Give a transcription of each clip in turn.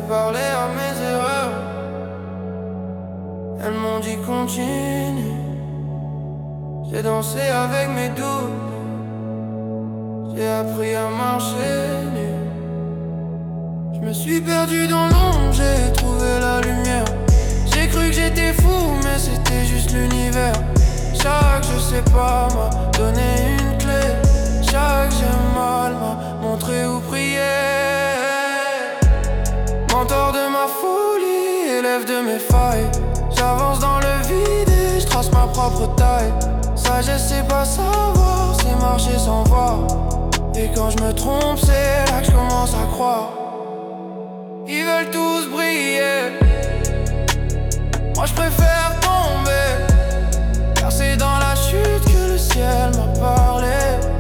parlé à mes erreurs. Elles m'ont dit continue. J'ai dansé avec mes doutes. J'ai appris à marcher nu. Je me suis perdu dans l'ombre, j'ai trouvé la lumière. J'ai cru que j'étais fou, mais c'était juste l'univers. Chaque je sais pas m'a donné une clé. Chaque j'ai mal m'a montré où prier. Mentor de ma folie, élève de mes failles. J'avance dans le vide et je trace ma propre taille. Sagesse c'est pas savoir, c'est marcher sans voir. Et quand je me trompe c'est là que je commence à croire. Ils veulent tous briller, moi je préfère tomber. Car c'est dans la chute que le ciel m'a parlé.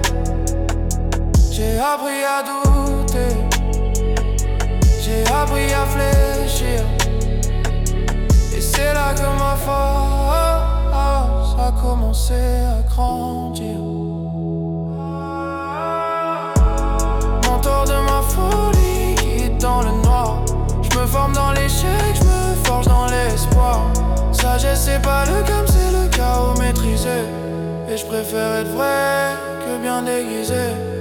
J'ai appris à douter, j'ai appris à fléchir. Et c'est là que ma force a commencé à grandir. Mentor de ma folie, guide dans le noir. Je me forme dans l'échec, je me forge dans l'espoir. Sagesse c'est pas le calme, c'est le chaos maîtrisé. Et je préfère être vrai que bien déguisé.